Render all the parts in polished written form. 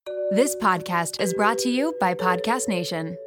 This podcast is brought to you by Podcast Nation.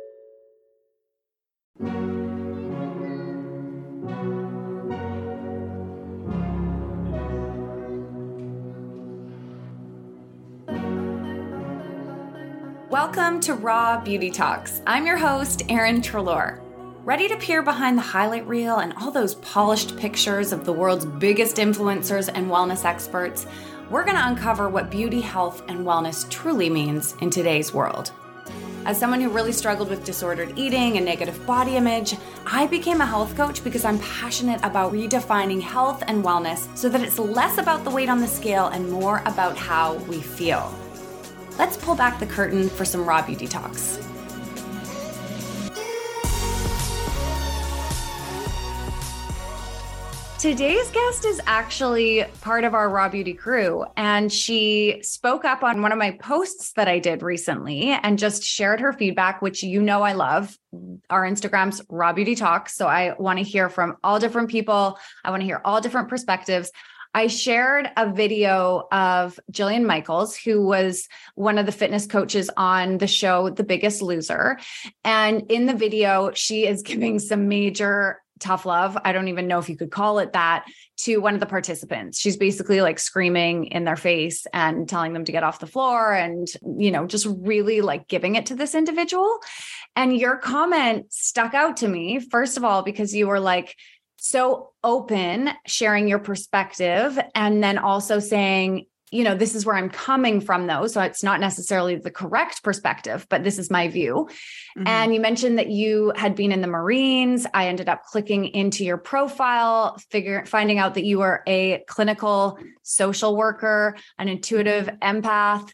Welcome to Raw Beauty Talks. I'm your host, Erin Treloar. Ready to peer behind the highlight reel and all those polished pictures of the world's biggest influencers and wellness experts? We're going to uncover what beauty, health, and wellness truly means in today's world. As someone who really struggled with disordered eating and negative body image, I became a health coach because I'm passionate about redefining health and wellness so that it's less about the weight on the scale and more about how we feel. Let's pull back the curtain for some Raw Beauty Talks. Today's guest is actually part of our Raw Beauty crew, and she spoke up on one of my posts that I did recently and just shared her feedback, which you know I love. Our Instagram's Raw Beauty Talks, so I want to hear from all different people. I want to hear all different perspectives. I shared a video of Jillian Michaels, who was one of the fitness coaches on the show The Biggest Loser. And in the video, she is giving some major tough love. I don't even know if you could call it that, to one of the participants. She's basically like screaming in their face and telling them to get off the floor and, just really like giving it to this individual. And your comment stuck out to me, first of all, because you were like, so open, sharing your perspective, and then also saying, this is where I'm coming from though. So it's not necessarily the correct perspective, but this is my view. Mm-hmm. And you mentioned that you had been in the Marines. I ended up clicking into your profile, finding out that you were a clinical social worker, an intuitive empath,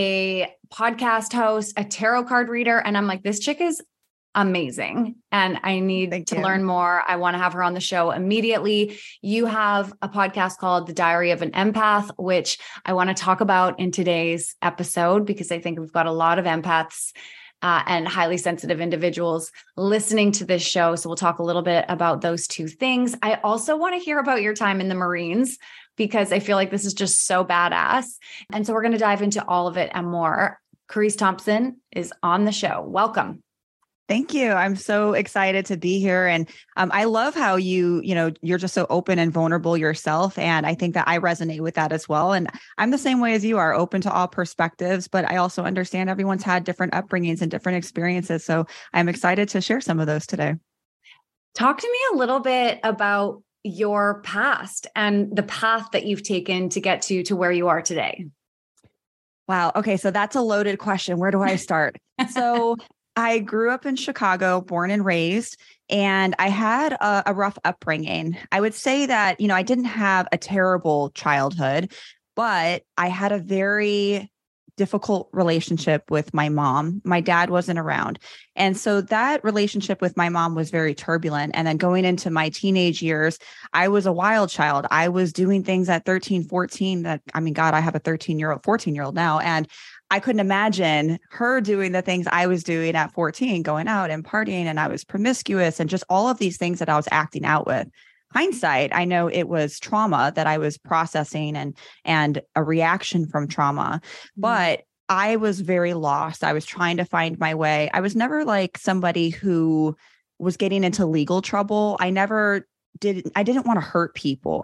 a podcast host, a tarot card reader. And I'm like, this chick is amazing. And I need to learn more. I want to have her on the show immediately. You have a podcast called The Diary of an Empath, which I want to talk about in today's episode, because I think we've got a lot of empaths and highly sensitive individuals listening to this show. So we'll talk a little bit about those two things. I also want to hear about your time in the Marines, because I feel like this is just so badass. And so we're going to dive into all of it and more. Carice Thompson is on the show. Welcome. Thank you. I'm so excited to be here. And I love how you're just so open and vulnerable yourself. And I think that I resonate with that as well. And I'm the same way as you are, open to all perspectives, but I also understand everyone's had different upbringings and different experiences. So I'm excited to share some of those today. Talk to me a little bit about your past and the path that you've taken to get to where you are today. Wow. Okay. So that's a loaded question. Where do I start? So I grew up in Chicago, born and raised, and I had a rough upbringing. I would say that, I didn't have a terrible childhood, but I had a very difficult relationship with my mom. My dad wasn't around. And so that relationship with my mom was very turbulent. And then going into my teenage years, I was a wild child. I was doing things at 13, 14 that, I have a 14-year-old now. And I couldn't imagine her doing the things I was doing at 14, going out and partying, and I was promiscuous and just all of these things that I was acting out with. Hindsight, I know it was trauma that I was processing and a reaction from trauma, but I was very lost. I was trying to find my way. I was never like somebody who was getting into legal trouble. I didn't want to hurt people.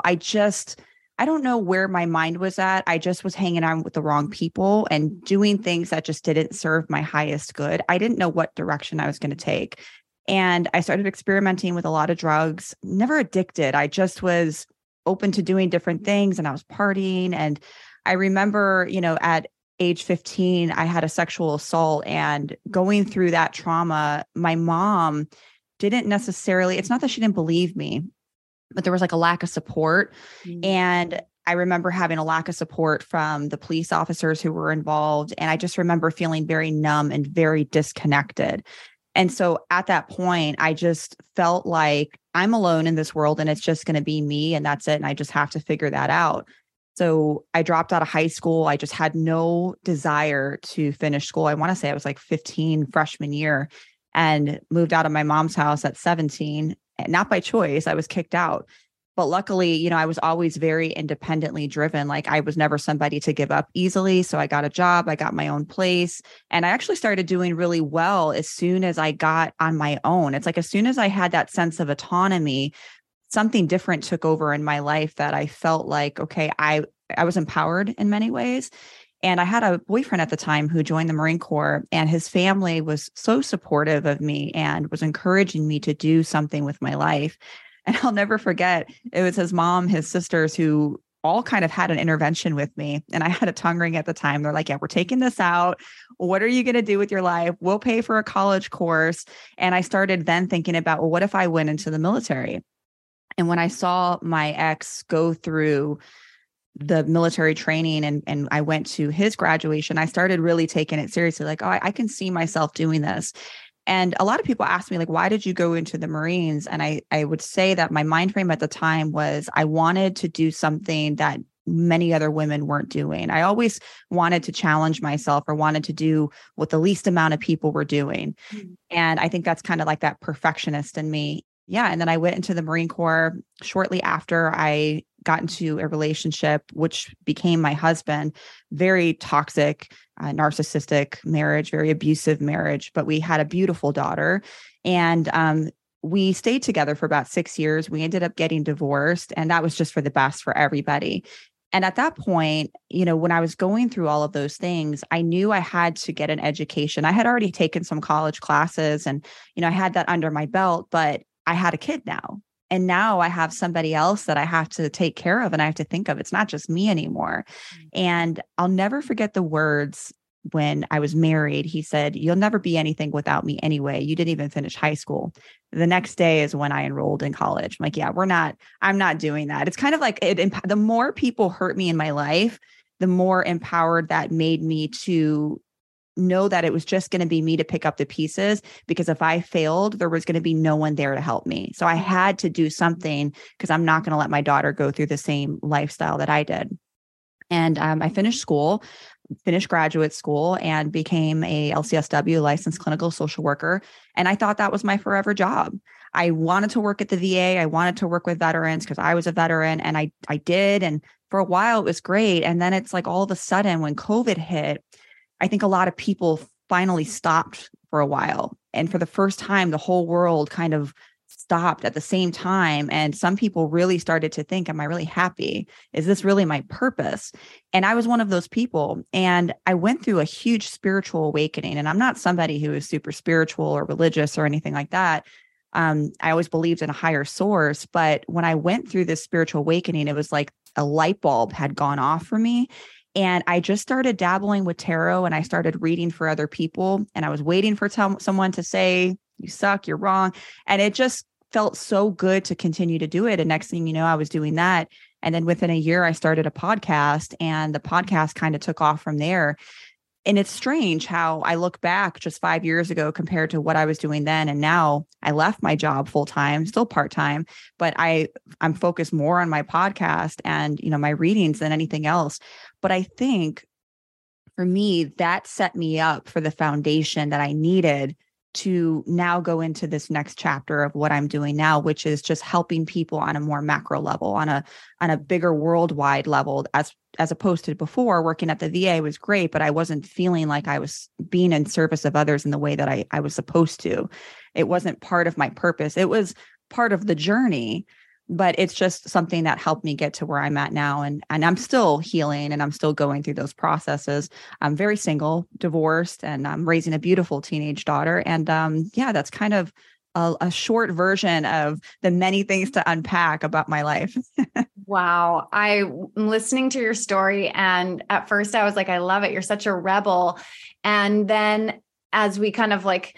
I don't know where my mind was at. I just was hanging out with the wrong people and doing things that just didn't serve my highest good. I didn't know what direction I was going to take. And I started experimenting with a lot of drugs, never addicted. I just was open to doing different things, and I was partying. And I remember, at age 15, I had a sexual assault, and going through that trauma, my mom didn't necessarily, it's not that she didn't believe me, but there was like a lack of support. Mm-hmm. And I remember having a lack of support from the police officers who were involved. And I just remember feeling very numb and very disconnected. And so at that point, I just felt like I'm alone in this world and it's just going to be me and that's it. And I just have to figure that out. So I dropped out of high school. I just had no desire to finish school. I want to say I was like 15 freshman year and moved out of my mom's house at 17. Not by choice. I was kicked out. But luckily, I was always very independently driven. Like I was never somebody to give up easily. So I got a job, I got my own place, and I actually started doing really well as soon as I got on my own. It's like as soon as I had that sense of autonomy, something different took over in my life that I felt like, okay, I was empowered in many ways. And I had a boyfriend at the time who joined the Marine Corps, and his family was so supportive of me and was encouraging me to do something with my life. And I'll never forget, it was his mom, his sisters, who all kind of had an intervention with me. And I had a tongue ring at the time. They're like, yeah, we're taking this out. What are you going to do with your life? We'll pay for a college course. And I started then thinking about, well, what if I went into the military? And when I saw my ex go through the military training and I went to his graduation, I started really taking it seriously. Like, oh, I can see myself doing this. And a lot of people ask me, like, why did you go into the Marines? And I would say that my mind frame at the time was I wanted to do something that many other women weren't doing. I always wanted to challenge myself or wanted to do what the least amount of people were doing. Mm-hmm. And I think that's kind of like that perfectionist in me. Yeah. And then I went into the Marine Corps shortly after I got into a relationship, which became my husband. Very toxic, narcissistic marriage, very abusive marriage, but we had a beautiful daughter. And we stayed together for about 6 years. We ended up getting divorced, and that was just for the best for everybody. And at that point, when I was going through all of those things, I knew I had to get an education. I had already taken some college classes and, I had that under my belt, but I had a kid now. And now I have somebody else that I have to take care of and I have to think of. It's not just me anymore. Mm-hmm. And I'll never forget the words when I was married. He said, "You'll never be anything without me anyway. You didn't even finish high school." The next day is when I enrolled in college. I'm like, yeah, I'm not doing that. It's kind of like the more people hurt me in my life, the more empowered that made me to know that it was just going to be me to pick up the pieces, because if I failed, there was going to be no one there to help me. So I had to do something because I'm not going to let my daughter go through the same lifestyle that I did. And I finished graduate school and became a LCSW, licensed clinical social worker. And I thought that was my forever job. I wanted to work at the VA. I wanted to work with veterans because I was a veteran, and I did. And for a while it was great. And then it's like all of a sudden when COVID hit, I think a lot of people finally stopped for a while. And for the first time, the whole world kind of stopped at the same time. And some people really started to think, am I really happy? Is this really my purpose? And I was one of those people. And I went through a huge spiritual awakening. And I'm not somebody who is super spiritual or religious or anything like that. I always believed in a higher source. But when I went through this spiritual awakening, it was like a light bulb had gone off for me. And I just started dabbling with tarot, and I started reading for other people. And I was waiting for someone to say, "You suck, you're wrong." And it just felt so good to continue to do it. And next thing you know, I was doing that. And then within a year, I started a podcast, and the podcast kind of took off from there. And it's strange how I look back just 5 years ago compared to what I was doing then. And now I left my job full time, still part time, but I'm focused more on my podcast and, my readings than anything else. But I think for me, that set me up for the foundation that I needed to now go into this next chapter of what I'm doing now, which is just helping people on a more macro level, on a bigger worldwide level, as opposed to before. Working at the VA was great, but I wasn't feeling like I was being in service of others in the way that I was supposed to. It wasn't part of my purpose. It was part of the journey, but it's just something that helped me get to where I'm at now. And I'm still healing, and I'm still going through those processes. I'm very single, divorced, and I'm raising a beautiful teenage daughter. And that's kind of a short version of the many things to unpack about my life. Wow. I'm listening to your story, and at first I was like, I love it. You're such a rebel. And then as we kind of like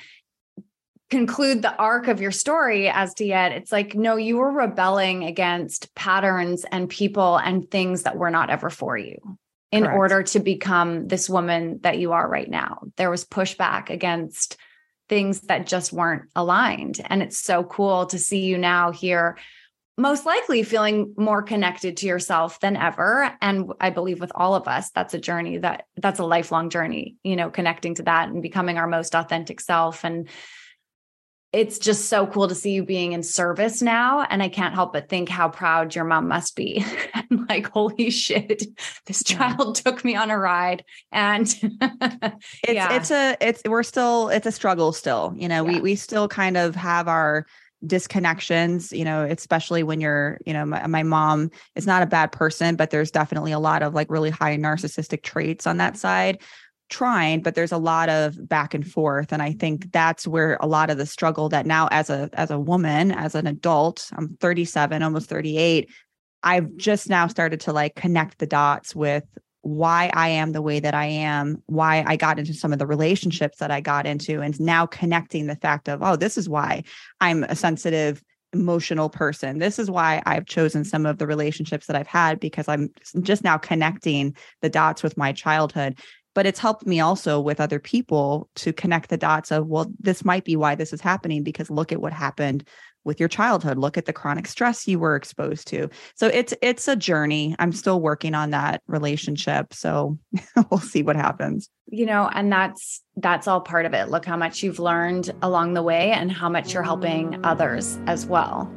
conclude the arc of your story as DeEtte, it's like, no, you were rebelling against patterns and people and things that were not ever for you in Correct. Order to become this woman that you are right now. There was pushback against things that just weren't aligned. And it's so cool to see you now here, most likely feeling more connected to yourself than ever. And I believe with all of us, that's a journey that's a lifelong journey, connecting to that and becoming our most authentic self. And it's just so cool to see you being in service now. And I can't help but think how proud your mom must be. And like, holy shit, this child took me on a ride. And it's a struggle still, we still kind of have our disconnections, especially when you're, my mom is not a bad person, but there's definitely a lot of like really high narcissistic traits on that side. Trying, but there's a lot of back and forth. And I think that's where a lot of the struggle that now as a woman, as an adult, I'm 37, almost 38. I've just now started to like connect the dots with why I am the way that I am, why I got into some of the relationships that I got into, and now connecting the fact of, oh, this is why I'm a sensitive, emotional person. This is why I've chosen some of the relationships that I've had, because I'm just now connecting the dots with my childhood. But it's helped me also with other people to connect the dots of, well, this might be why this is happening, because look at what happened with your childhood. Look at the chronic stress you were exposed to. So it's a journey. I'm still working on that relationship. So we'll see what happens. And that's all part of it. Look how much you've learned along the way and how much you're helping others as well.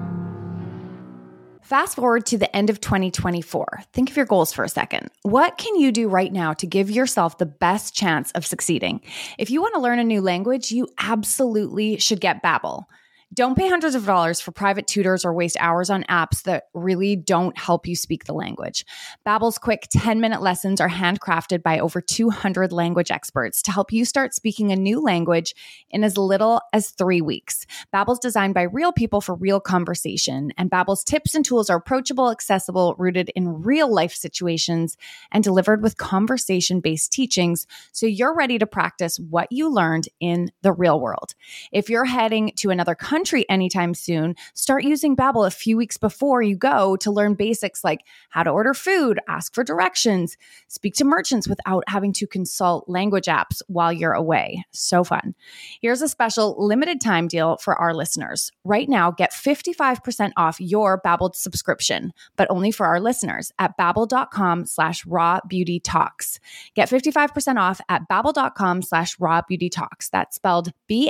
Fast forward to the end of 2024. Think of your goals for a second. What can you do right now to give yourself the best chance of succeeding? If you want to learn a new language, you absolutely should get Babbel. Don't pay hundreds of dollars for private tutors or waste hours on apps that really don't help you speak the language. Babbel's quick 10-minute lessons are handcrafted by over 200 language experts to help you start speaking a new language in as little as 3 weeks. Babbel's designed by real people for real conversation, and Babbel's tips and tools are approachable, accessible, rooted in real-life situations, and delivered with conversation-based teachings, so you're ready to practice what you learned in the real world. If you're heading to another country anytime soon, start using Babbel a few weeks before you go to learn basics like how to order food, ask for directions, speak to merchants without having to consult language apps while you're away. So fun. Here's a special limited time deal for our listeners. Right now, get 55% off your Babbel subscription, but only for our listeners at babbel.com/rawbeautytalks. Get 55% off at babbel.com/rawbeautytalks. That's spelled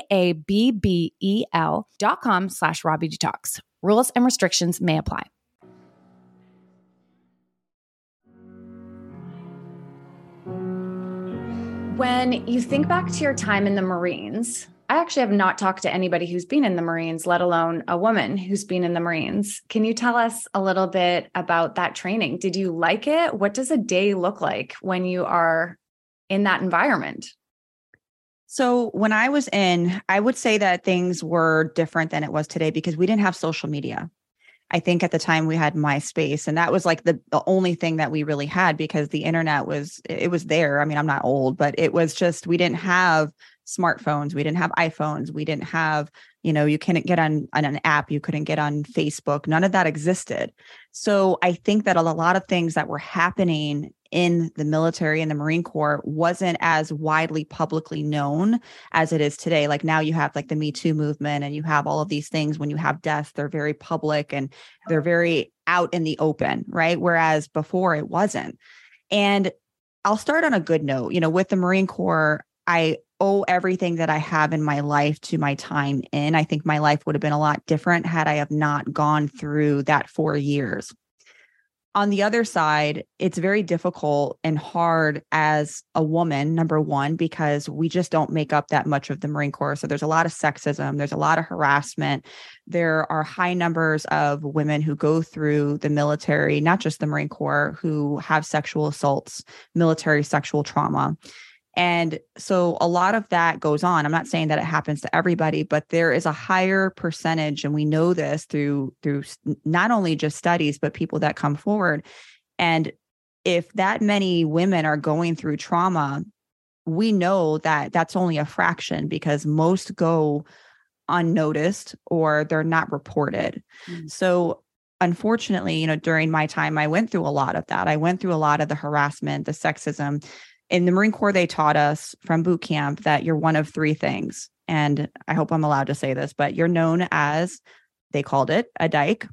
babbel.com/rawbeautytalks. Rules and restrictions may apply. When you think back to your time in the Marines, I actually have not talked to anybody who's been in the Marines, let alone a woman who's been in the Marines. Can you tell us a little bit about that training? Did you like it? What does a day look like when you are in that environment? So when I was in, I would say that things were different than it was today because we didn't have social media. I think at the time we had MySpace, and that was like the only thing that we really had, because the internet was there. I mean, I'm not old, but it was just, we didn't have smartphones. We didn't have iPhones. We didn't have, you couldn't get on an app. You couldn't get on Facebook. None of that existed. So I think that a lot of things that were happening in the military and the Marine Corps wasn't as widely publicly known as it is today. Like now you have like the Me Too movement, and you have all of these things. When you have deaths, they're very public and they're very out in the open, right? Whereas before it wasn't. And I'll start on a good note. With the Marine Corps, I owe everything that I have in my life to my time in. I think my life would have been a lot different had I have not gone through that 4 years. On the other side, it's very difficult and hard as a woman, number one, because we just don't make up that much of the Marine Corps. So there's a lot of sexism. There's a lot of harassment. There are high numbers of women who go through the military, not just the Marine Corps, who have sexual assaults, military sexual trauma. And so a lot of that goes on. I'm not saying that it happens to everybody, but there is a higher percentage, and we know this through not only just studies, but people that come forward. And if that many women are going through trauma, we know that that's only a fraction, because most go unnoticed or they're not reported. Mm-hmm. So unfortunately, during my time, I went through a lot of that. I went through a lot of the harassment, the sexism. In the Marine Corps, they taught us from boot camp that you're one of three things. And I hope I'm allowed to say this, but you're known as, they called it, a dyke,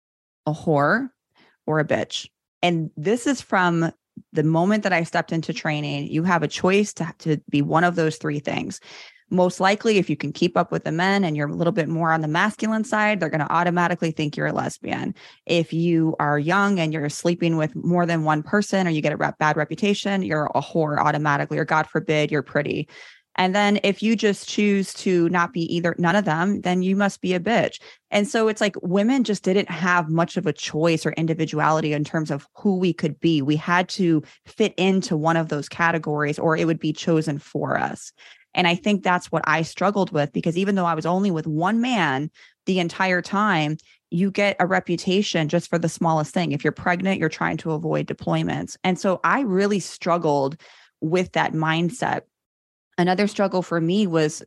a whore, or a bitch. And this is from the moment that I stepped into training. You have a choice to be one of those three things. most likely, if you can keep up with the men and you're a little bit more on the masculine side, they're going to automatically think you're a lesbian. If you are young and you're sleeping with more than one person, or you get a bad reputation, you're a whore automatically, or God forbid, you're pretty. And then if you just choose to not be either, none of them, then you must be a bitch. And so it's like women just didn't have much of a choice or individuality in terms of who we could be. We had to fit into one of those categories, or it would be chosen for us. And I think that's what I struggled with, because even though I was only with one man the entire time, you get a reputation just for the smallest thing. If you're pregnant, you're trying to avoid deployments. And so I really struggled with that mindset. Another struggle for me was,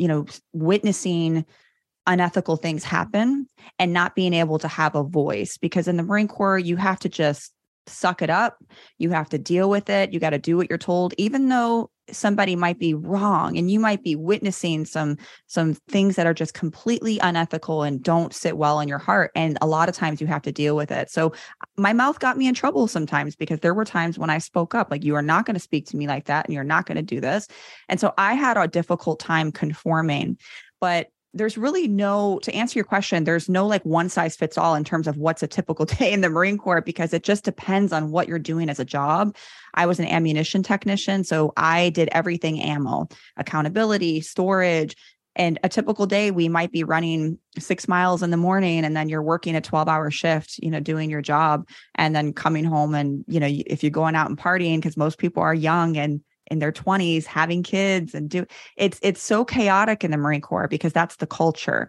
witnessing unethical things happen and not being able to have a voice, because in the Marine Corps, you have to just suck it up. You have to deal with it. You got to do what you're told, even though somebody might be wrong and you might be witnessing some things that are just completely unethical and don't sit well in your heart. And a lot of times you have to deal with it. So my mouth got me in trouble sometimes, because there were times when I spoke up, like, you are not going to speak to me like that, and you're not going to do this. And so I had a difficult time conforming. But there's really to answer your question, there's no like one size fits all in terms of what's a typical day in the Marine Corps, because it just depends on what you're doing as a job. I was an ammunition technician, so I did everything ammo, accountability, storage. And a typical day, we might be running 6 miles in the morning, and then you're working a 12-hour shift, doing your job, and then coming home. And, if you're going out and partying, because most people are young and in their 20s, having kids it's so chaotic in the Marine Corps, because that's the culture.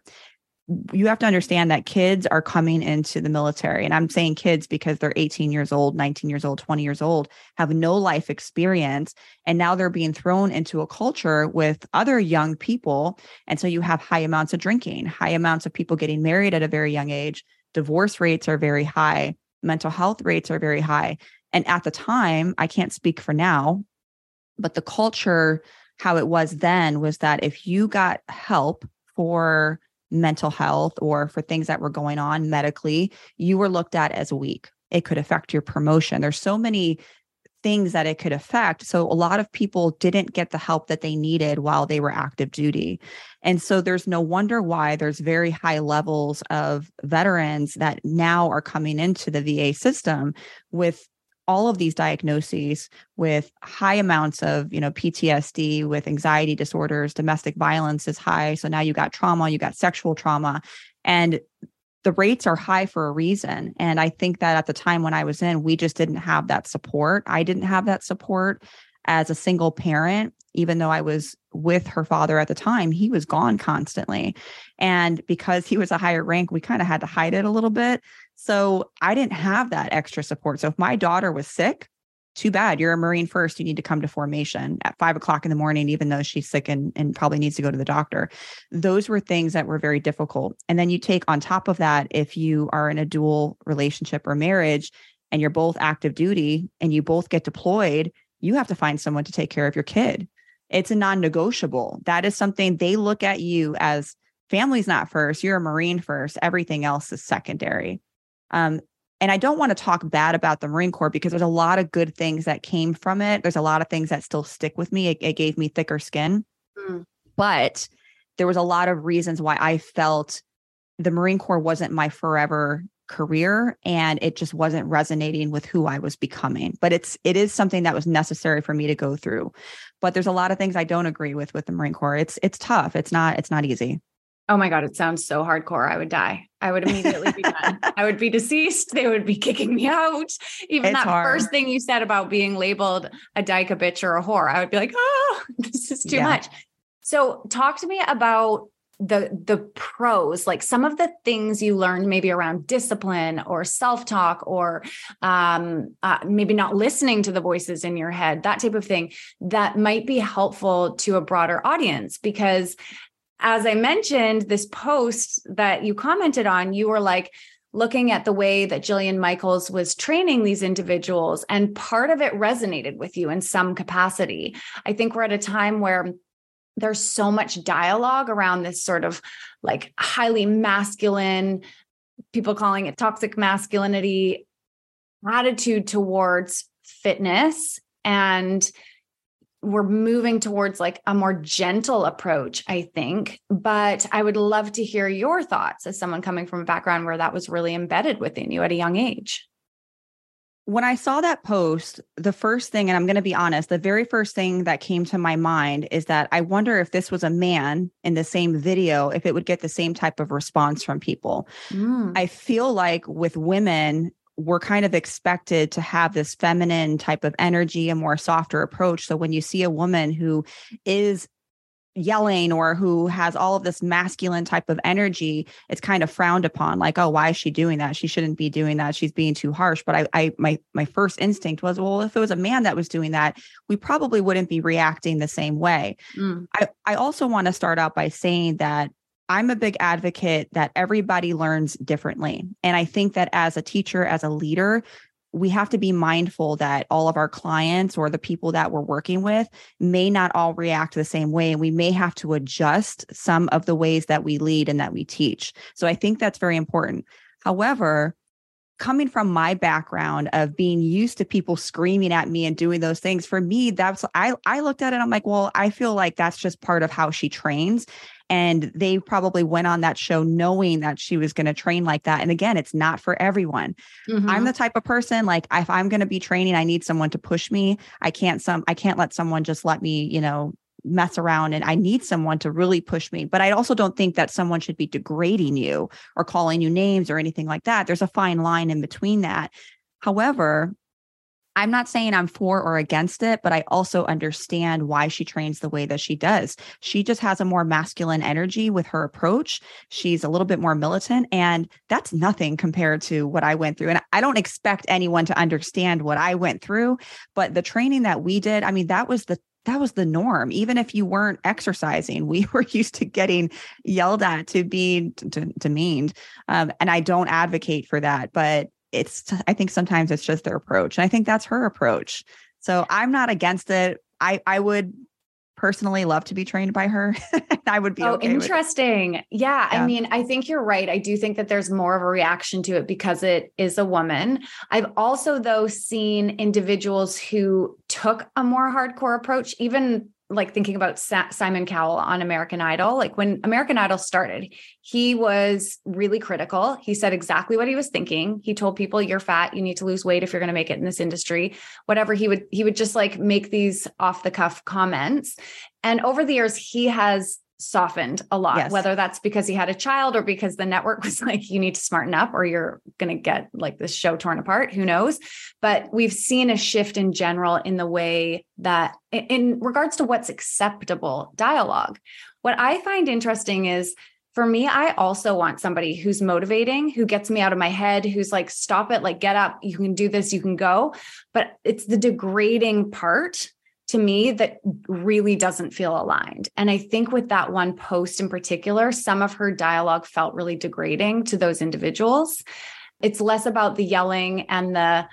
You have to understand that kids are coming into the military. And I'm saying kids because they're 18 years old, 19 years old, 20 years old, have no life experience. And now they're being thrown into a culture with other young people. And so you have high amounts of drinking, high amounts of people getting married at a very young age. Divorce rates are very high. Mental health rates are very high. And at the time, I can't speak for now, but the culture, how it was then, was that if you got help for mental health or for things that were going on medically, you were looked at as weak. It could affect your promotion. There's so many things that it could affect. So a lot of people didn't get the help that they needed while they were active duty. And so there's no wonder why there's very high levels of veterans that now are coming into the VA system with all of these diagnoses, with high amounts of, PTSD, with anxiety disorders. Domestic violence is high. So now you got trauma, you got sexual trauma, and the rates are high for a reason. And I think that at the time when I was in, we just didn't have that support. I didn't have that support as a single parent. Even though I was with her father at the time, he was gone constantly. And because he was a higher rank, we kind of had to hide it a little bit. So I didn't have that extra support. So if my daughter was sick, too bad. You're a Marine first. You need to come to formation at 5 o'clock in the morning, even though she's sick and probably needs to go to the doctor. Those were things that were very difficult. And then you take on top of that, if you are in a dual relationship or marriage and you're both active duty and you both get deployed, you have to find someone to take care of your kid. It's a non-negotiable. That is something they look at you as family's not first. You're a Marine first. Everything else is secondary. And I don't want to talk bad about the Marine Corps, because there's a lot of good things that came from it. There's a lot of things that still stick with me. It gave me thicker skin. But there was a lot of reasons why I felt the Marine Corps wasn't my forever career, and it just wasn't resonating with who I was becoming. But it is something that was necessary for me to go through. But there's a lot of things I don't agree with the Marine Corps. It's tough. It's not easy. Oh my God, it sounds so hardcore. I would die. I would immediately be done. I would be deceased. They would be kicking me out. Even It's that hard. first thing you said about being labeled a dyke, a bitch, or a whore, I would be like, oh, this is too much. So talk to me about the pros, like some of the things you learned maybe around discipline or self-talk, or maybe not listening to the voices in your head, that type of thing that might be helpful to a broader audience. Because as I mentioned, this post that you commented on, you were like looking at the way that Jillian Michaels was training these individuals, and part of it resonated with you in some capacity. I think we're at a time where there's so much dialogue around this sort of like highly masculine, people calling it toxic masculinity, attitude towards fitness. And we're moving towards like a more gentle approach, I think. But I would love to hear your thoughts as someone coming from a background where that was really embedded within you at a young age. When I saw that post, the first thing, and I'm going to be honest, the very first thing that came to my mind is that I wonder if this was a man in the same video, if it would get the same type of response from people. I feel like with women, we're kind of expected to have this feminine type of energy, a more softer approach. So when you see a woman who is yelling or who has all of this masculine type of energy, it's kind of frowned upon. Like, oh, why is she doing that? She shouldn't be doing that. She's being too harsh. But my first instinct was, well, if it was a man that was doing that, we probably wouldn't be reacting the same way. I also want to start out by saying that I'm a big advocate that everybody learns differently. And I think that as a teacher, as a leader, we have to be mindful that all of our clients or the people that we're working with may not all react the same way. And we may have to adjust some of the ways that we lead and that we teach. So I think that's very important. However, coming from my background of being used to people screaming at me and doing those things, for me, I looked at it, I'm like, well, I feel like that's just part of how she trains. And they probably went on that show knowing that she was going to train like that. And again, it's not for everyone. I'm the type of person, like, if I'm going to be training, I need someone to push me. I can't let someone just let me, mess around, and I need someone to really push me. But I also don't think that someone should be degrading you or calling you names or anything like that. There's a fine line in between that. However, I'm not saying I'm for or against it, but I also understand why she trains the way that she does. She just has a more masculine energy with her approach. She's a little bit more militant, and that's nothing compared to what I went through. And I don't expect anyone to understand what I went through, but the training that we did, I mean, that was the norm. Even if you weren't exercising, we were used to getting yelled at, to be demeaned. And I don't advocate for that, but I think sometimes it's just their approach. And I think that's her approach. So I'm not against it. I would personally love to be trained by her. I would be okay interesting. with it. Yeah. I mean, I think you're right. I do think that there's more of a reaction to it because it is a woman. I've also, though, seen individuals who took a more hardcore approach, even like thinking about Simon Cowell on American Idol. Like when American Idol started, he was really critical. He said exactly what he was thinking. He told people, you're fat, you need to lose weight if you're going to make it in this industry, whatever. He would just like make these off the cuff comments. And over the years, he has softened a lot, whether that's because he had a child or because the network was like, you need to smarten up or you're going to get like this show torn apart. Who knows? But we've seen a shift in general in the way that in regards to what's acceptable dialogue. What I find interesting is, for me, I also want somebody who's motivating, who gets me out of my head, who's like, stop it, like, get up, you can do this, you can go. But it's the degrading part to me that really doesn't feel aligned. And I think with that one post in particular, some of her dialogue felt really degrading to those individuals. It's less about the yelling and the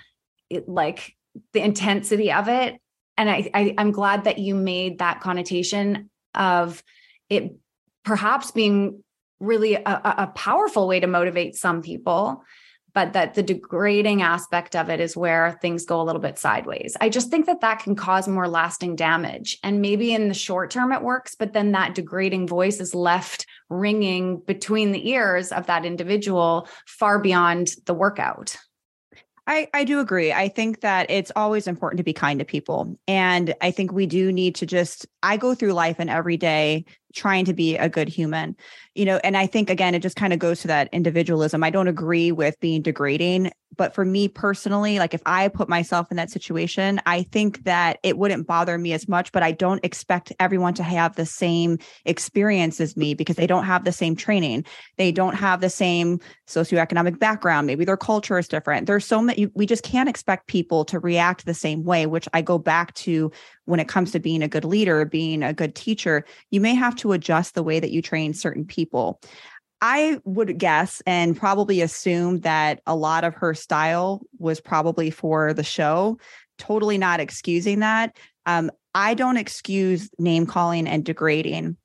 intensity of it. And I'm glad that you made that connotation of it perhaps being really a powerful way to motivate some people, but that the degrading aspect of it is where things go a little bit sideways. I just think that can cause more lasting damage. And maybe in the short term it works, but then that degrading voice is left ringing between the ears of that individual far beyond the workout. I do agree. I think that it's always important to be kind to people. And I think we do need to I go through life and every day trying to be a good human, and I think, again, it just kind of goes to that individualism. I don't agree with being degrading, but for me personally, like if I put myself in that situation, I think that it wouldn't bother me as much, but I don't expect everyone to have the same experience as me because they don't have the same training. They don't have the same socioeconomic background. Maybe their culture is different. There's so many, we just can't expect people to react the same way, which I go back to when it comes to being a good leader, being a good teacher. You may have to adjust the way that you train certain people. I would guess and probably assume that a lot of her style was probably for the show, totally not excusing that. I don't excuse name calling and degrading.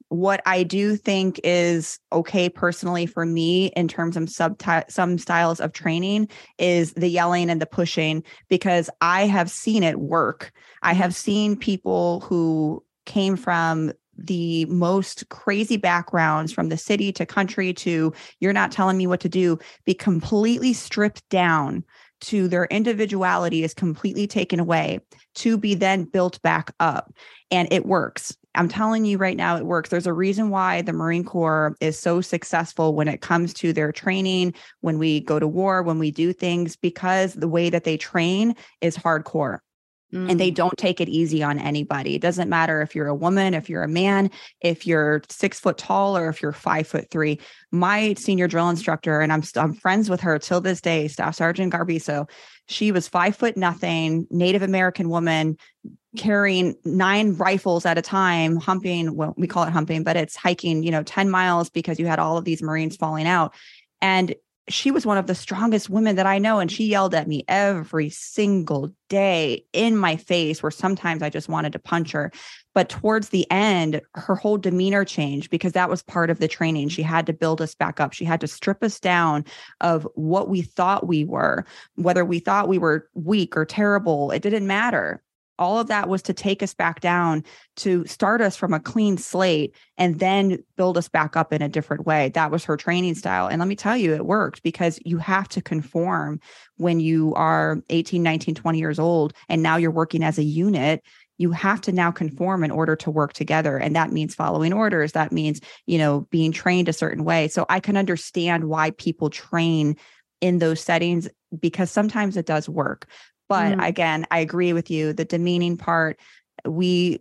What I do think is okay personally for me in terms of some styles of training is the yelling and the pushing, because I have seen it work. I have seen people who came from the most crazy backgrounds, from the city to country to you're not telling me what to do, be completely stripped down to their individuality is completely taken away to be then built back up. And it works. I'm telling you right now, it works. There's a reason why the Marine Corps is so successful when it comes to their training, when we go to war, when we do things, because the way that they train is hardcore. And they don't take it easy on anybody. It doesn't matter if you're a woman, if you're a man, if you're 6 foot tall, or if you're 5'3". My senior drill instructor, and I'm friends with her till this day, Staff Sergeant Garbiso. She was 5'0", Native American woman, carrying 9 rifles at a time, humping. Well, we call it humping, but it's hiking, 10 miles because you had all of these Marines falling out. And she was one of the strongest women that I know. And she yelled at me every single day in my face, where sometimes I just wanted to punch her. But towards the end, her whole demeanor changed, because that was part of the training. She had to build us back up. She had to strip us down of what we thought we were, whether we thought we were weak or terrible. It didn't matter. All of that was to take us back down, to start us from a clean slate, and then build us back up in a different way. That was her training style. And let me tell you, it worked, because you have to conform when you are 18, 19, 20 years old, and now you're working as a unit. You have to now conform in order to work together. And that means following orders. That means, being trained a certain way. So I can understand why people train in those settings, because sometimes it does work. But again, I agree with you. The demeaning part, we're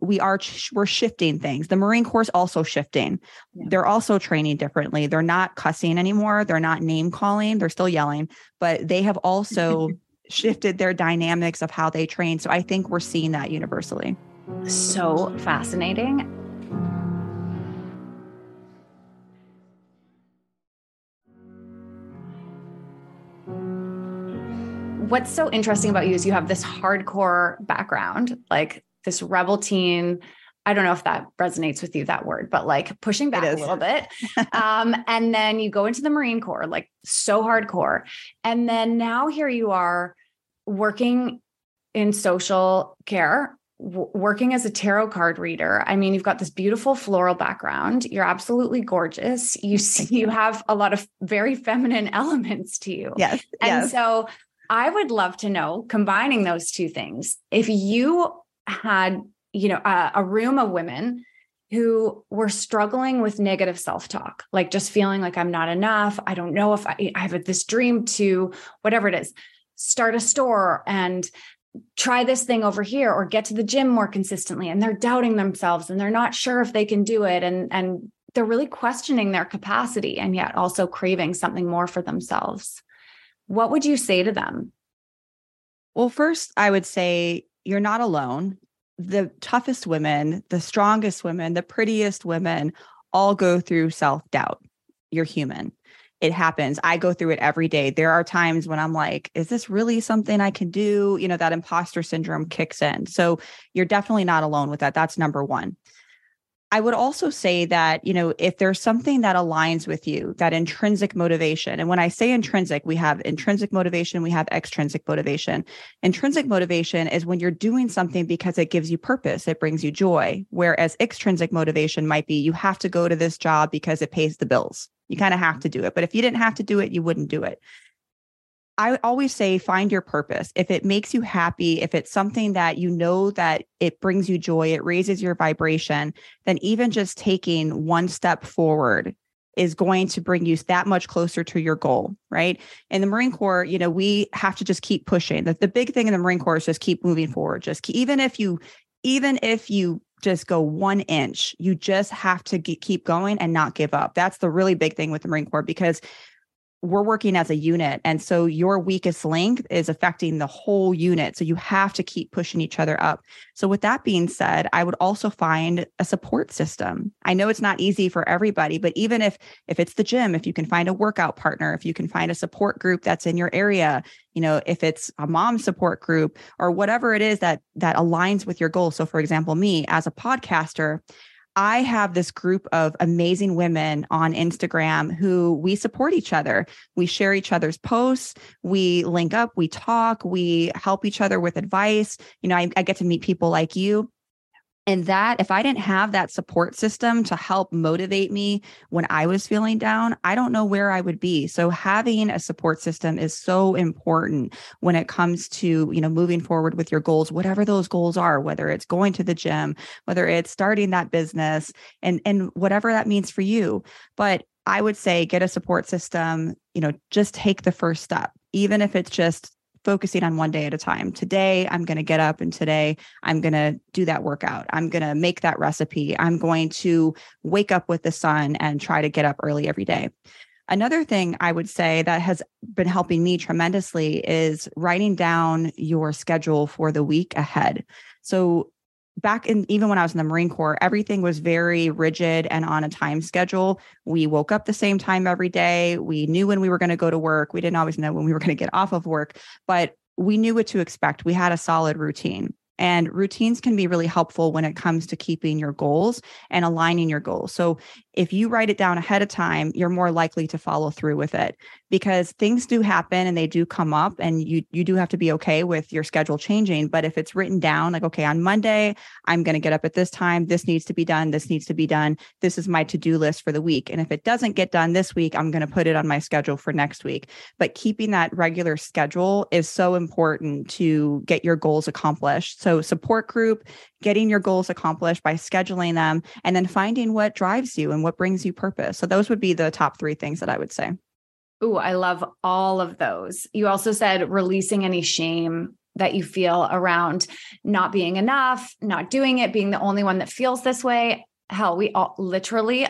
shifting things. The Marine Corps is also shifting. Yeah. They're also training differently. They're not cussing anymore. They're not name calling. They're still yelling, but they have also shifted their dynamics of how they train. So I think we're seeing that universally. So fascinating. What's so interesting about you is you have this hardcore background, like this rebel teen. I don't know if that resonates with you, that word, but like pushing back a little bit. And then you go into the Marine Corps, like so hardcore. And then now here you are working in social care, working as a tarot card reader. I mean, you've got this beautiful floral background. You're absolutely gorgeous. You have a lot of very feminine elements to you. Yes. And so I would love to know, combining those two things, if you had, a room of women who were struggling with negative self-talk, like just feeling like I'm not enough. I don't know if I have this dream to, whatever it is, start a store and try this thing over here, or get to the gym more consistently. And they're doubting themselves and they're not sure if they can do it. And they're really questioning their capacity, and yet also craving something more for themselves. What would you say to them? Well, first, I would say you're not alone. The toughest women, the strongest women, the prettiest women all go through self-doubt. You're human. It happens. I go through it every day. There are times when I'm like, is this really something I can do? That imposter syndrome kicks in. So you're definitely not alone with that. That's number one. I would also say that, if there's something that aligns with you, that intrinsic motivation. And when I say intrinsic, we have intrinsic motivation, we have extrinsic motivation. Intrinsic motivation is when you're doing something because it gives you purpose, it brings you joy. Whereas extrinsic motivation might be, you have to go to this job because it pays the bills. You kind of have to do it. But if you didn't have to do it, you wouldn't do it. I always say, find your purpose. If it makes you happy, if it's something that that it brings you joy, it raises your vibration, then even just taking one step forward is going to bring you that much closer to your goal, right? In the Marine Corps, we have to just keep pushing. The big thing in the Marine Corps is just keep moving forward. Even if you just go 1 inch, you just have to keep going and not give up. That's the really big thing with the Marine Corps, because we're working as a unit. And so your weakest link is affecting the whole unit. So you have to keep pushing each other up. So with that being said, I would also find a support system. I know it's not easy for everybody, but even if it's the gym, if you can find a workout partner, if you can find a support group that's in your area, if it's a mom support group or whatever it is that aligns with your goals. So for example, me as a podcaster, I have this group of amazing women on Instagram who we support each other. We share each other's posts. We link up, we talk, we help each other with advice. I get to meet people like you. And that, if I didn't have that support system to help motivate me when I was feeling down, I don't know where I would be. So having a support system is so important when it comes to, moving forward with your goals, whatever those goals are, whether it's going to the gym, whether it's starting that business and whatever that means for you. But I would say get a support system, just take the first step, even if it's just focusing on one day at a time. Today, I'm going to get up and today I'm going to do that workout. I'm going to make that recipe. I'm going to wake up with the sun and try to get up early every day. Another thing I would say that has been helping me tremendously is writing down your schedule for the week ahead. So even when I was in the Marine Corps, everything was very rigid and on a time schedule. We woke up the same time every day. We knew when we were going to go to work. We didn't always know when we were going to get off of work, but we knew what to expect. We had a solid routine. And routines can be really helpful when it comes to keeping your goals and aligning your goals. So if you write it down ahead of time, you're more likely to follow through with it, because things do happen and they do come up, and you do have to be okay with your schedule changing. But if it's written down, like, okay, on Monday, I'm going to get up at this time. This needs to be done. This needs to be done. This is my to-do list for the week. And if it doesn't get done this week, I'm going to put it on my schedule for next week. But keeping that regular schedule is so important to get your goals accomplished. So support group, getting your goals accomplished by scheduling them, and then finding what drives you and what brings you purpose. So those would be the top 3 things that I would say. Ooh, I love all of those. You also said releasing any shame that you feel around not being enough, not doing it, being the only one that feels this way. Hell, we all literally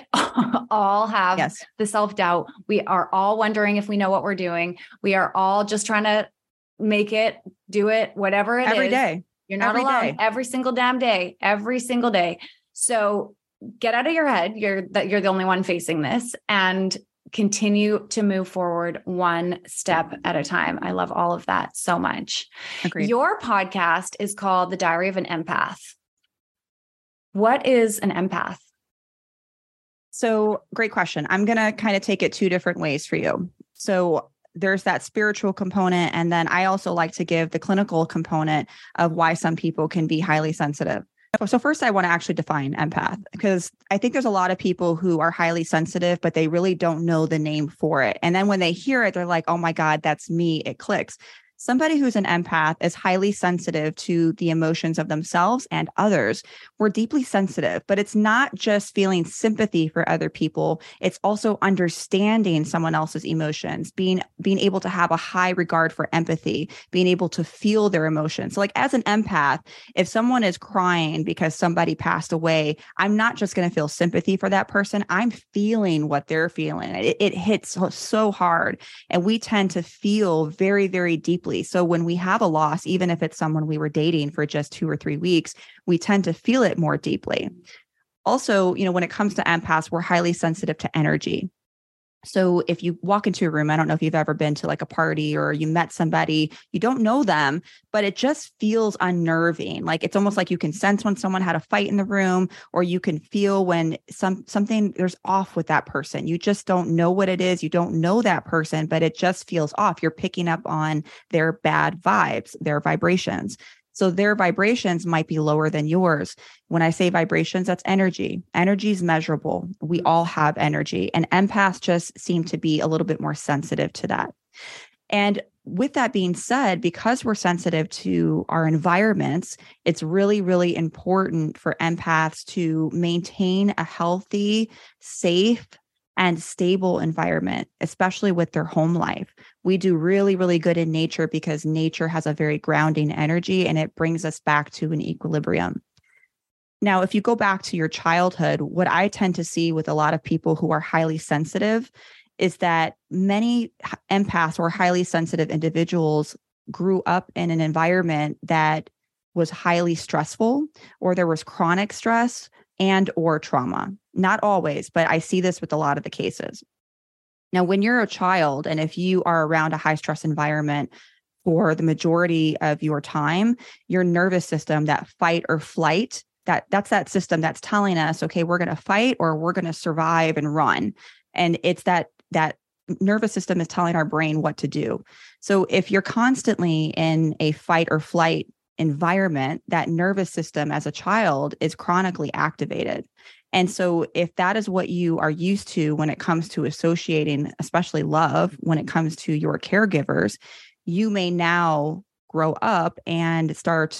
all have the self-doubt. We are all wondering if we know what we're doing. We are all just trying to make it, do it, whatever it is. Every day. You're not alone. Every single damn day, every single day. So get out of your head. You're the only one facing this, and continue to move forward one step at a time. I love all of that so much. Agreed. Your podcast is called The Diary of an Empath. What is an empath? So great question. I'm going to kind of take it 2 different ways for you. So there's that spiritual component. And then I also like to give the clinical component of why some people can be highly sensitive. So first, I want to actually define empath, because I think there's a lot of people who are highly sensitive, but they really don't know the name for it. And then when they hear it, they're like, oh my God, that's me. It clicks. Somebody who's an empath is highly sensitive to the emotions of themselves and others. We're deeply sensitive, but it's not just feeling sympathy for other people. It's also understanding someone else's emotions, being able to have a high regard for empathy, being able to feel their emotions. So like as an empath, if someone is crying because somebody passed away, I'm not just going to feel sympathy for that person. I'm feeling what they're feeling. It hits so hard. And we tend to feel very, very deeply. So when we have a loss, even if it's someone we were dating for just 2 or 3 weeks, we tend to feel it more deeply. Also, when it comes to empaths, we're highly sensitive to energy. So if you walk into a room, I don't know if you've ever been to like a party or you met somebody, you don't know them, but it just feels unnerving. Like it's almost like you can sense when someone had a fight in the room, or you can feel when something there's off with that person. You just don't know what it is. You don't know that person, but it just feels off. You're picking up on their bad vibes, their vibrations. So their vibrations might be lower than yours. When I say vibrations, that's energy. Energy is measurable. We all have energy, and empaths just seem to be a little bit more sensitive to that. And with that being said, because we're sensitive to our environments, it's really, really important for empaths to maintain a healthy, safe, and stable environment, especially with their home life. We do really, really good in nature because nature has a very grounding energy and it brings us back to an equilibrium. Now, if you go back to your childhood, what I tend to see with a lot of people who are highly sensitive is that many empaths or highly sensitive individuals grew up in an environment that was highly stressful, or there was chronic stress and or trauma. Not always, but I see this with a lot of the cases. Now, when you're a child, and if you are around a high stress environment for the majority of your time, your nervous system, that fight or flight, that's that system that's telling us, okay, we're going to fight or we're going to survive and run. And it's that nervous system is telling our brain what to do. So if you're constantly in a fight or flight environment, that nervous system as a child is chronically activated. And so if that is what you are used to when it comes to associating, especially love, when it comes to your caregivers, you may now grow up and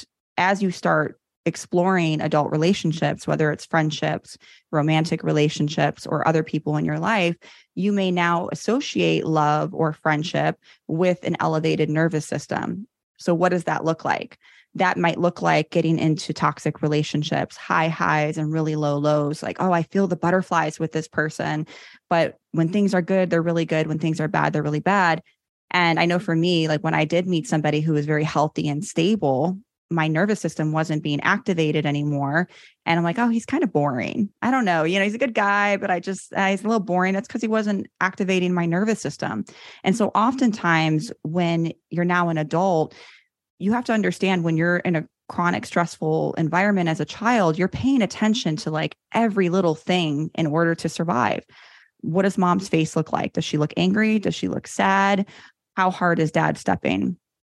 as you start exploring adult relationships, whether it's friendships, romantic relationships, or other people in your life, you may now associate love or friendship with an elevated nervous system. So what does that look like? That might look like getting into toxic relationships, high highs and really low lows. Like, oh, I feel the butterflies with this person. But when things are good, they're really good. When things are bad, they're really bad. And I know for me, like when I did meet somebody who was very healthy and stable, my nervous system wasn't being activated anymore. And I'm like, oh, he's kind of boring. I don't know. He's a good guy, but he's a little boring. That's because he wasn't activating my nervous system. And so oftentimes when you're now an adult, you have to understand when you're in a chronic stressful environment as a child, you're paying attention to like every little thing in order to survive. What does mom's face look like? Does she look angry? Does she look sad? How hard is dad stepping?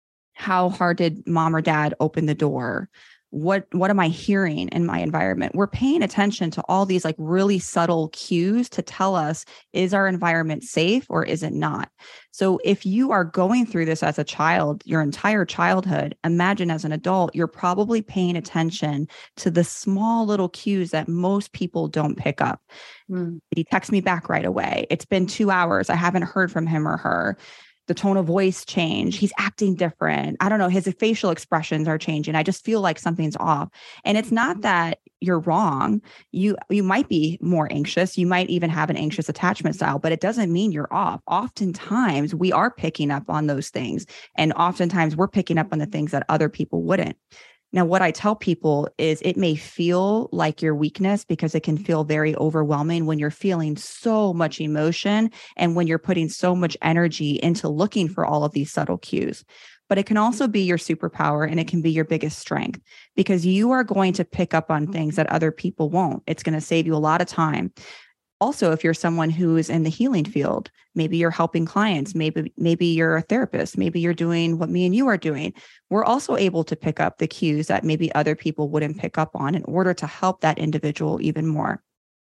How hard did mom or dad open the door? What am I hearing in my environment? We're paying attention to all these like really subtle cues to tell us, is our environment safe or is it not? So if you are going through this as a child, your entire childhood, imagine as an adult, you're probably paying attention to the small little cues that most people don't pick up. Did he text me back right away? It's been 2 hours. I haven't heard from him or her. The tone of voice change. He's acting different. I don't know. His facial expressions are changing. I just feel like something's off. And it's not that you're wrong. You might be more anxious. You might even have an anxious attachment style, but it doesn't mean you're off. Oftentimes we are picking up on those things. And oftentimes we're picking up on the things that other people wouldn't. Now, what I tell people is it may feel like your weakness because it can feel very overwhelming when you're feeling so much emotion and when you're putting so much energy into looking for all of these subtle cues. But it can also be your superpower and it can be your biggest strength because you are going to pick up on things that other people won't. It's going to save you a lot of time. Also, if you're someone who is in the healing field, maybe you're helping clients, maybe you're a therapist, maybe you're doing what me and you are doing. We're also able to pick up the cues that maybe other people wouldn't pick up on in order to help that individual even more.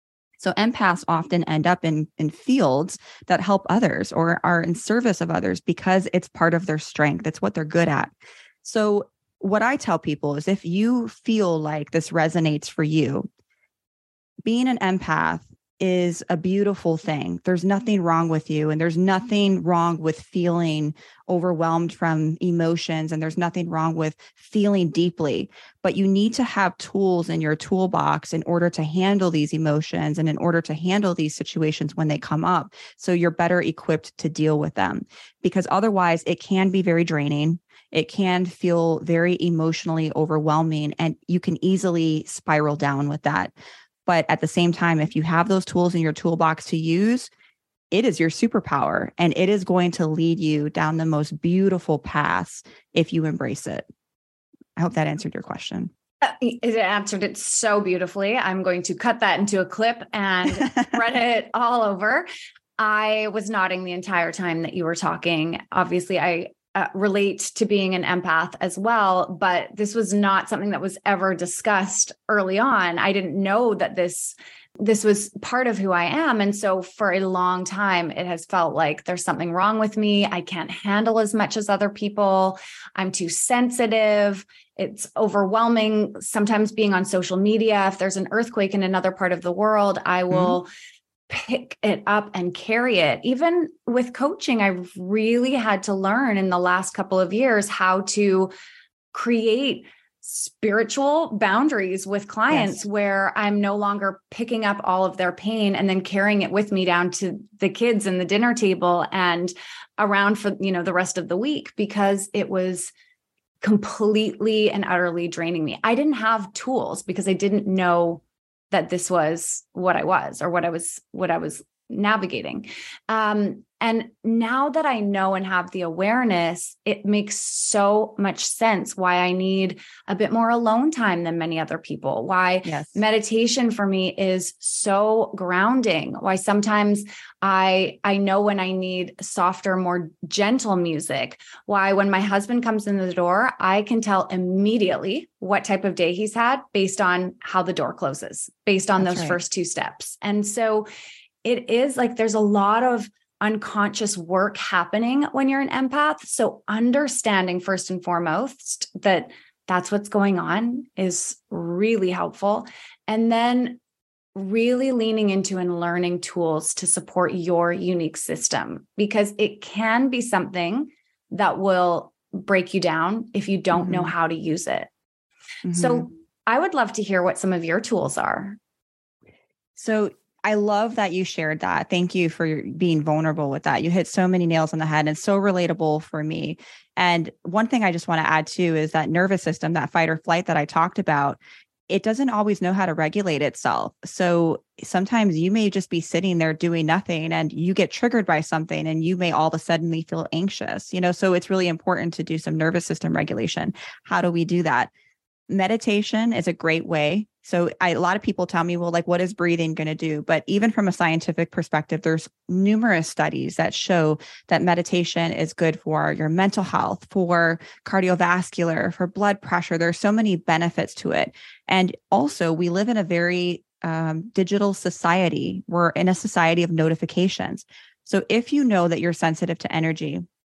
So empaths often end up in fields that help others or are in service of others because it's part of their strength. It's what they're good at. So what I tell people is if you feel like this resonates for you, being an empath is a beautiful thing. There's nothing wrong with you. And there's nothing wrong with feeling overwhelmed from emotions. And there's nothing wrong with feeling deeply. But you need to have tools in your toolbox in order to handle these emotions and in order to handle these situations when they come up. So you're better equipped to deal with them. Because otherwise, it can be very draining. It can feel very emotionally overwhelming. And you can easily spiral down with that. But at the same time, if you have those tools in your toolbox to use, it is your superpower and it is going to lead you down the most beautiful paths if you embrace it. I hope that answered your question. It answered it so beautifully. I'm going to cut that into a clip and spread it all over. I was nodding the entire time that you were talking. Obviously, I relate to being an empath as well, but this was not something that was ever discussed early on. I didn't know that this was part of who I am. And so for a long time, it has felt like there's something wrong with me. I can't handle as much as other people. I'm too sensitive. It's overwhelming. Sometimes being on social media, if there's an earthquake in another part of the world, I will pick it up and carry it. Even with coaching, I've really had to learn in the last couple of years how to create spiritual boundaries with clients where I'm no longer picking up all of their pain and then carrying it with me down to the kids and the dinner table and around for, the rest of the week, because it was completely and utterly draining me. I didn't have tools because I didn't know that this was what I was or what I was navigating. And now that I know and have the awareness, it makes so much sense why I need a bit more alone time than many other people, why meditation for me is so grounding, why sometimes I know when I need softer, more gentle music, why when my husband comes in the door, I can tell immediately what type of day he's had based on how the door closes, based on those first two steps. And so it is like there's a lot of unconscious work happening when you're an empath. So understanding first and foremost that that's what's going on is really helpful. And then really leaning into and learning tools to support your unique system, because it can be something that will break you down if you don't know how to use it. So I would love to hear what some of your tools are. So I love that you shared that. Thank you for being vulnerable with that. You hit so many nails on the head and so relatable for me. And one thing I just want to add too is that nervous system, that fight or flight that I talked about, it doesn't always know how to regulate itself. So sometimes you may just be sitting there doing nothing and you get triggered by something and you may all of a sudden feel anxious, so it's really important to do some nervous system regulation. How do we do that? Meditation is a great way. So a lot of people tell me, well, like, what is breathing going to do? But even from a scientific perspective, there's numerous studies that show that meditation is good for your mental health, for cardiovascular, for blood pressure. There's so many benefits to it. And also we live in a very digital society. We're in a society of notifications. So if you know that you're sensitive to energy,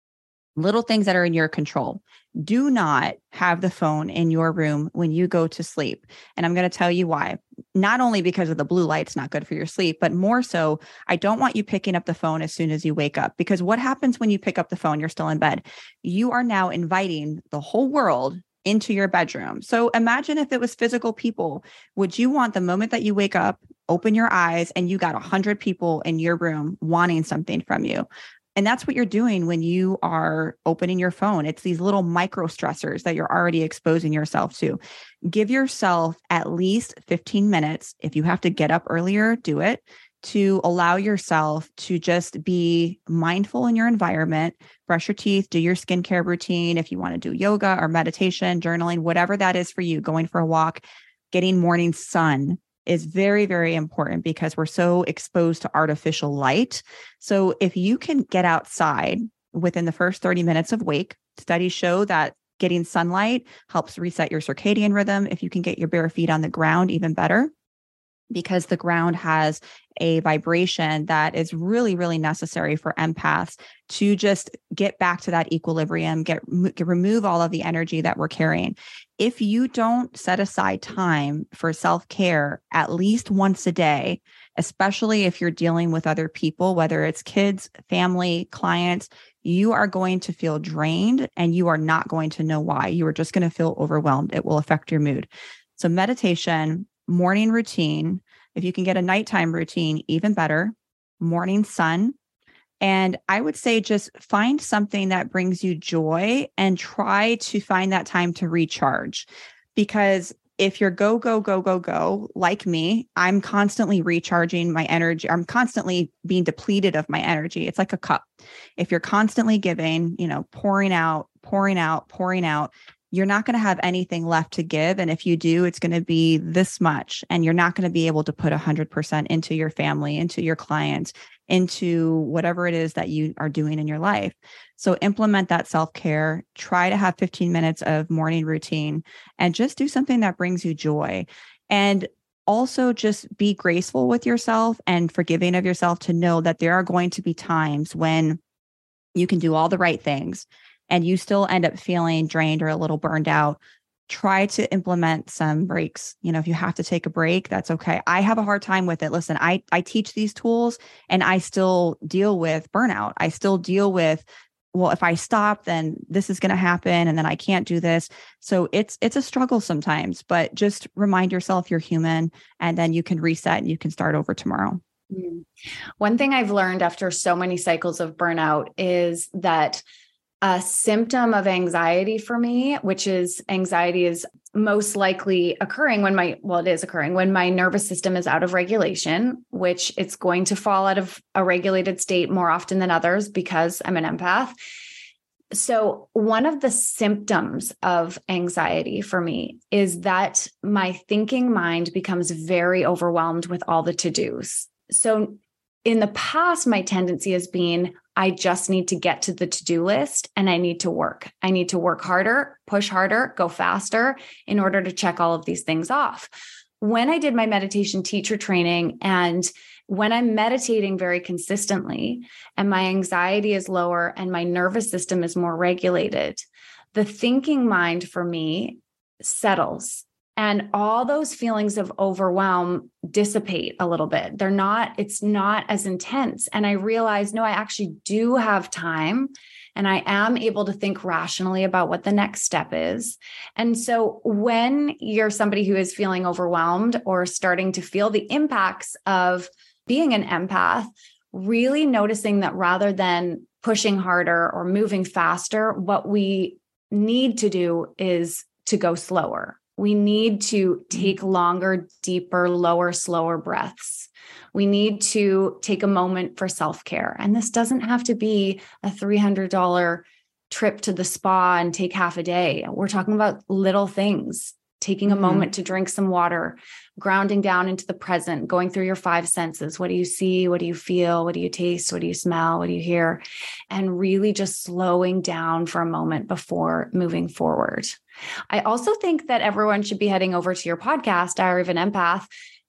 little things that are in your control. Do not have the phone in your room when you go to sleep. And I'm going to tell you why. Not only because of the blue light's not good for your sleep, but more so, I don't want you picking up the phone as soon as you wake up. Because what happens when you pick up the phone, you're still in bed. You are now inviting the whole world into your bedroom. So imagine if it was physical people. Would you want the moment that you wake up, open your eyes, and you got 100 people in your room wanting something from you? And that's what you're doing when you are opening your phone. It's these little micro stressors that you're already exposing yourself to. Give yourself at least 15 minutes. If you have to get up earlier, do it, to allow yourself to just be mindful in your environment, brush your teeth, do your skincare routine. If you want to do yoga or meditation, journaling, whatever that is for you, going for a walk, getting morning sun is very, very important because we're so exposed to artificial light. So if you can get outside within the first 30 minutes of wake, studies show that getting sunlight helps reset your circadian rhythm. If you can get your bare feet on the ground, even better, because the ground has a vibration that is really, really necessary for empaths to just get back to that equilibrium, remove all of the energy that we're carrying. If you don't set aside time for self-care at least once a day, especially if you're dealing with other people, whether it's kids, family, clients, you are going to feel drained and you are not going to know why. You are just going to feel overwhelmed. It will affect your mood. So meditation, morning routine, if you can get a nighttime routine, even better, morning sun. And I would say just find something that brings you joy and try to find that time to recharge. Because if you're go, like me, I'm constantly recharging my energy. I'm constantly being depleted of my energy. It's like a cup. If you're constantly giving, pouring out, you're not going to have anything left to give. And if you do, it's going to be this much. And you're not going to be able to put 100% into your family, into your clients, into whatever it is that you are doing in your life. So implement that self-care, try to have 15 minutes of morning routine and just do something that brings you joy. And also just be graceful with yourself and forgiving of yourself to know that there are going to be times when you can do all the right things and you still end up feeling drained or a little burned out. Try to implement some breaks. If you have to take a break, that's okay. I have a hard time with it. Listen, I teach these tools and I still deal with burnout. I still deal with, well, if I stop, then this is going to happen and then I can't do this. So it's a struggle sometimes, but just remind yourself you're human and then you can reset and you can start over tomorrow. One thing I've learned after so many cycles of burnout is that a symptom of anxiety for me, which is anxiety is most likely occurring when my nervous system is out of regulation, which it's going to fall out of a regulated state more often than others because I'm an empath. So one of the symptoms of anxiety for me is that my thinking mind becomes very overwhelmed with all the to-dos. So in the past, my tendency has been, I just need to get to the to-do list and I need to work. I need to work harder, push harder, go faster in order to check all of these things off. When I did my meditation teacher training and when I'm meditating very consistently and my anxiety is lower and my nervous system is more regulated, the thinking mind for me settles. And all those feelings of overwhelm dissipate a little bit. It's not as intense. And I realized, no, I actually do have time and I am able to think rationally about what the next step is. And so when you're somebody who is feeling overwhelmed or starting to feel the impacts of being an empath, really noticing that rather than pushing harder or moving faster, what we need to do is to go slower. We need to take longer, deeper, lower, slower breaths. We need to take a moment for self-care. And this doesn't have to be a $300 trip to the spa and take half a day. We're talking about little things, taking a moment to drink some water, grounding down into the present, going through your 5 senses. What do you see? What do you feel? What do you taste? What do you smell? What do you hear? And really just slowing down for a moment before moving forward. I also think that everyone should be heading over to your podcast, Diary of an Empath,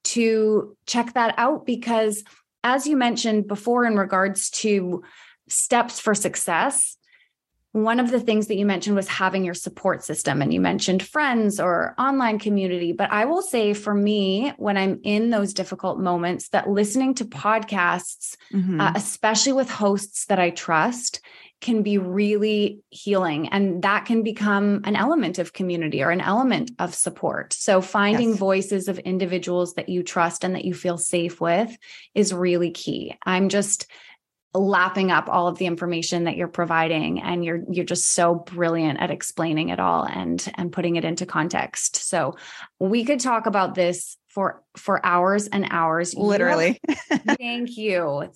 to check that out, because as you mentioned before, in regards to steps for success, one of the things that you mentioned was having your support system, and you mentioned friends or online community. But I will say for me, when I'm in those difficult moments, that listening to podcasts, especially with hosts that I trust, can be really healing. And that can become an element of community or an element of support. So finding voices of individuals that you trust and that you feel safe with is really key. I'm just lapping up all of the information that you're providing, and you're just so brilliant at explaining it all and putting it into context. So we could talk about this for hours and hours. Literally. Thank you.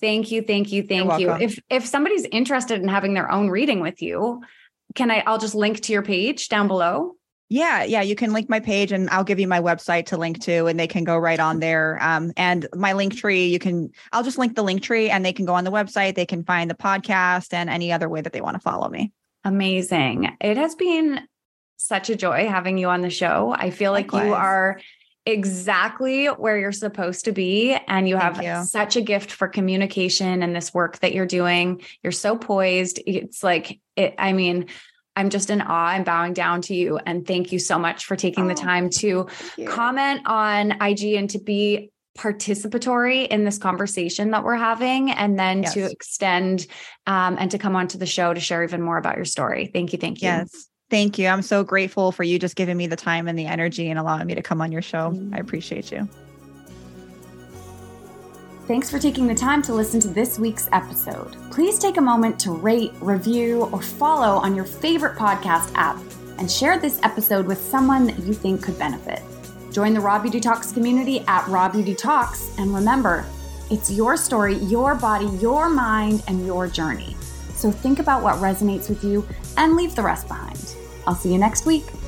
If somebody's interested in having their own reading with you, I'll just link to your page down below. Yeah. You can link my page and I'll give you my website to link to, and they can go right on there. And my link tree, I'll just link the link tree and they can go on the website. They can find the podcast and any other way that they want to follow me. Amazing. It has been such a joy having you on the show. I feel like you are exactly where you're supposed to be. And you have such a gift for communication and this work that you're doing. You're so poised. It's like, I'm just in awe and bowing down to you. And thank you so much for taking the time to comment on IG and to be participatory in this conversation that we're having, and then to extend and to come onto the show to share even more about your story. Thank you. Yes. Thank you. I'm so grateful for you just giving me the time and the energy and allowing me to come on your show. I appreciate you. Thanks for taking the time to listen to this week's episode. Please take a moment to rate, review, or follow on your favorite podcast app, and share this episode with someone that you think could benefit. Join the Raw Beauty Talks community at Raw Beauty Talks, and remember, it's your story, your body, your mind, and your journey. So think about what resonates with you and leave the rest behind. I'll see you next week.